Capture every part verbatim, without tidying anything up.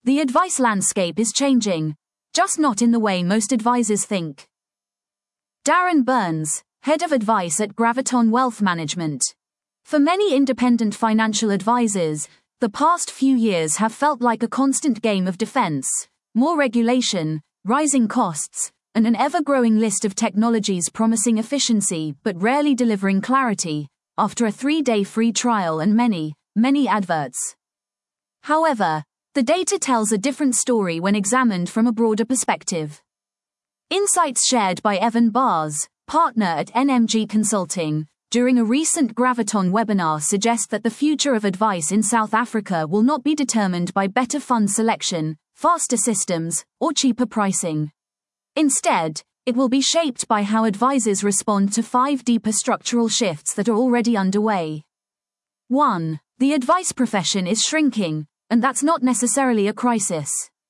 The advice landscape is changing, just not in the way most advisors think. Darren Burns, Head of Advice at Graviton Wealth Management. For many independent financial advisors, the past few years have felt like a constant game of defense, more regulation, rising costs, and an ever-growing list of technologies promising efficiency but rarely delivering clarity, after a three-day free trial and many, many adverts. However, the data tells a different story when examined from a broader perspective. Insights shared by Evan Bars, partner at N M G Consulting, during a recent Graviton webinar suggest that the future of advice in South Africa will not be determined by better fund selection, faster systems, or cheaper pricing. Instead, it will be shaped by how advisors respond to five deeper structural shifts that are already underway. one. The advice profession is shrinking, and that's not necessarily a crisis.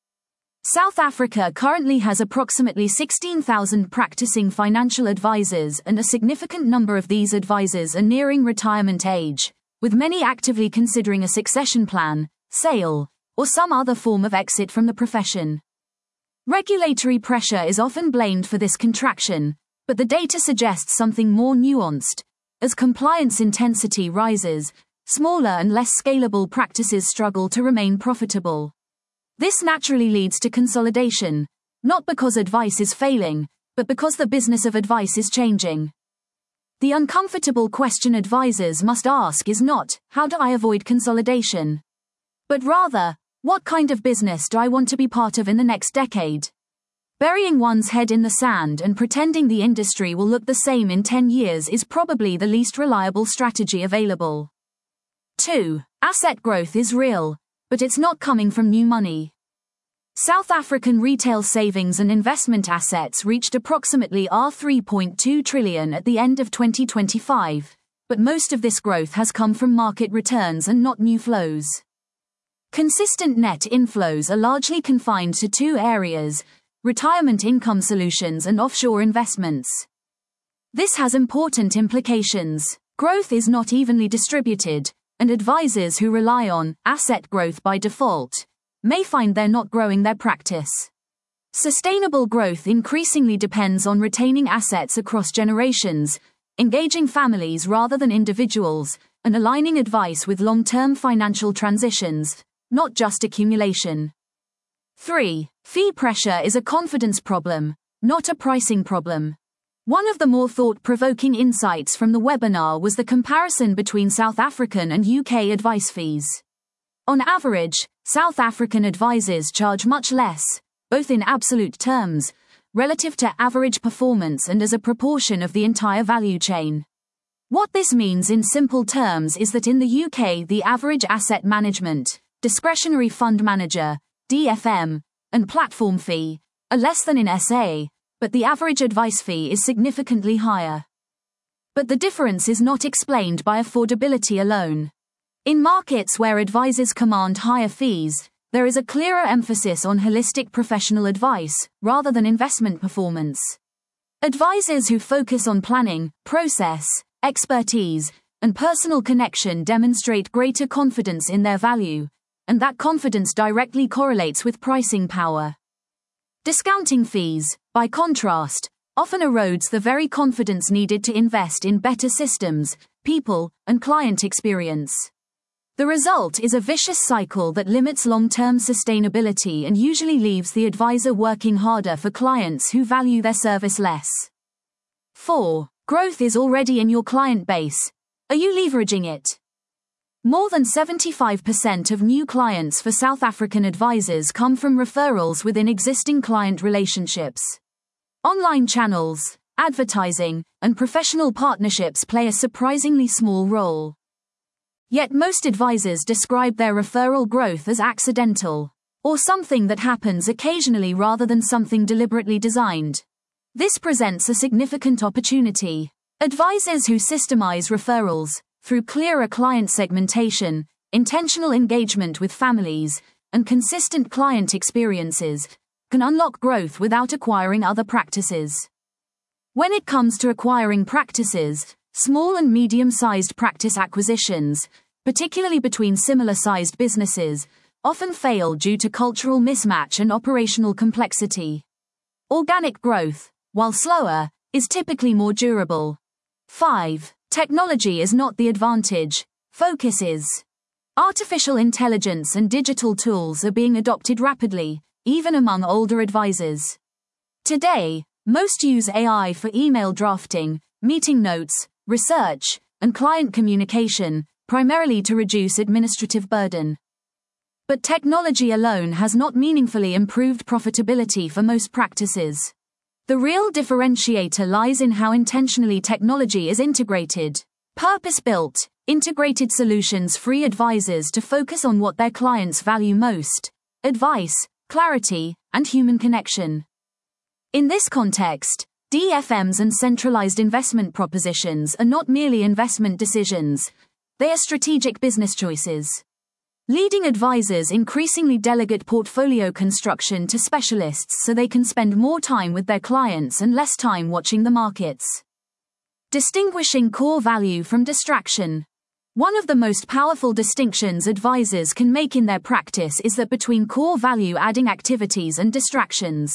South Africa currently has approximately sixteen thousand practicing financial advisors, and a significant number of these advisors are nearing retirement age, with many actively considering a succession plan, sale, or some other form of exit from the profession. Regulatory pressure is often blamed for this contraction, but the data suggests something more nuanced. As compliance intensity rises, smaller and less scalable practices struggle to remain profitable. This naturally leads to consolidation, not because advice is failing, but because the business of advice is changing. The uncomfortable question advisors must ask is not, how do I avoid consolidation? But rather, what kind of business do I want to be part of in the next decade? Burying one's head in the sand and pretending the industry will look the same in ten years is probably the least reliable strategy available. two. Asset growth is real, but it's not coming from new money. South African retail savings and investment assets reached approximately three point two trillion at the end of twenty twenty-five, but most of this growth has come from market returns and not new flows. Consistent net inflows are largely confined to two areas: retirement income solutions and offshore investments. This has important implications. Growth is not evenly distributed, and advisors who rely on asset growth by default may find they're not growing their practice. Sustainable growth increasingly depends on retaining assets across generations, engaging families rather than individuals, and aligning advice with long-term financial transitions, not just accumulation. three. Fee pressure is a confidence problem, not a pricing problem. One of the more thought-provoking insights from the webinar was the comparison between South African and U K advice fees. On average, South African advisors charge much less, both in absolute terms, relative to average performance and as a proportion of the entire value chain. What this means in simple terms is that in the U K the average asset management, discretionary fund manager, D F M, and platform fee are less than in S A, but the average advice fee is significantly higher. But the difference is not explained by affordability alone. In markets where advisors command higher fees, there is a clearer emphasis on holistic professional advice, rather than investment performance. Advisors who focus on planning, process, expertise, and personal connection demonstrate greater confidence in their value, and that confidence directly correlates with pricing power. Discounting fees, by contrast, often erodes the very confidence needed to invest in better systems, people, and client experience. The result is a vicious cycle that limits long-term sustainability and usually leaves the advisor working harder for clients who value their service less. four. Growth is already in your client base. Are you leveraging it? More than seventy-five percent of new clients for South African advisors come from referrals within existing client relationships. Online channels, advertising, and professional partnerships play a surprisingly small role. Yet most advisors describe their referral growth as accidental, or something that happens occasionally rather than something deliberately designed. This presents a significant opportunity. Advisors who systemize referrals, through clearer client segmentation, intentional engagement with families, and consistent client experiences, can unlock growth without acquiring other practices. When it comes to acquiring practices, small and medium-sized practice acquisitions, particularly between similar-sized businesses, often fail due to cultural mismatch and operational complexity. Organic growth, while slower, is typically more durable. five. Technology is not the advantage, focus is. Artificial intelligence and digital tools are being adopted rapidly, even among older advisors. Today, most use A I for email drafting, meeting notes, research, and client communication, primarily to reduce administrative burden. But technology alone has not meaningfully improved profitability for most practices. The real differentiator lies in how intentionally technology is integrated. Purpose-built, integrated solutions free advisors to focus on what their clients value most: advice, clarity, and human connection. In this context, D F Ms and centralized investment propositions are not merely investment decisions, they are strategic business choices. Leading advisors increasingly delegate portfolio construction to specialists so they can spend more time with their clients and less time watching the markets. Distinguishing core value from distraction. One of the most powerful distinctions advisors can make in their practice is that between core value-adding activities and distractions.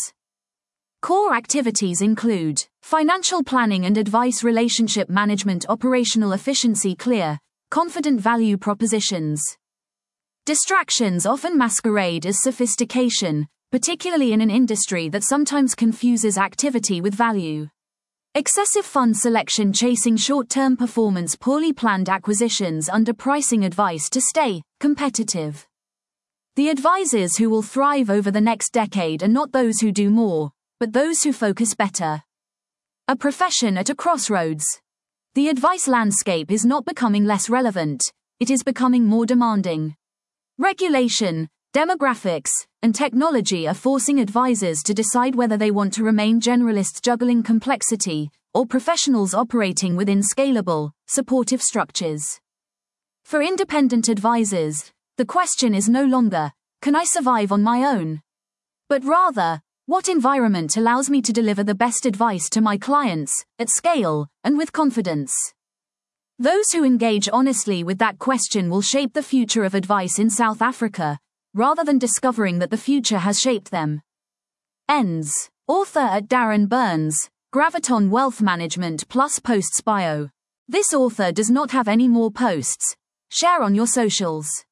Core activities include financial planning and advice, relationship management, operational efficiency, clear, confident value propositions. Distractions often masquerade as sophistication, particularly in an industry that sometimes confuses activity with value. Excessive fund selection, chasing short-term performance, poorly planned acquisitions, underpricing advice to stay competitive. The advisors who will thrive over the next decade are not those who do more, but those who focus better. A profession at a crossroads. The advice landscape is not becoming less relevant, it is becoming more demanding. Regulation, demographics, and technology are forcing advisors to decide whether they want to remain generalists juggling complexity, or professionals operating within scalable, supportive structures. For independent advisors, the question is no longer, can I survive on my own? But rather, what environment allows me to deliver the best advice to my clients, at scale, and with confidence? Those who engage honestly with that question will shape the future of advice in South Africa, rather than discovering that the future has shaped them. Ends. Author at Darren Burns, Graviton Wealth Management plus posts bio. This author does not have any more posts. Share on your socials.